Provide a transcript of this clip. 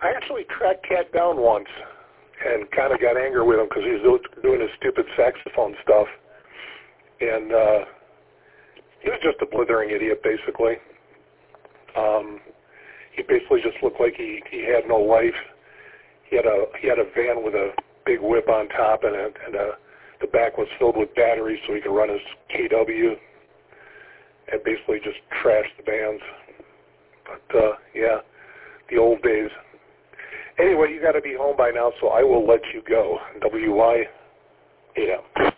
I actually tracked Cat down once and kind of got angry with him because he was doing his stupid saxophone stuff. And he was just a blithering idiot, basically. He basically just looked like he had no life. He had a van with a big whip on top, and the back was filled with batteries so he could run his KW, and basically just trashed the bands. But yeah, the old days. Anyway, you got to be home by now, so I will let you go. WY AM.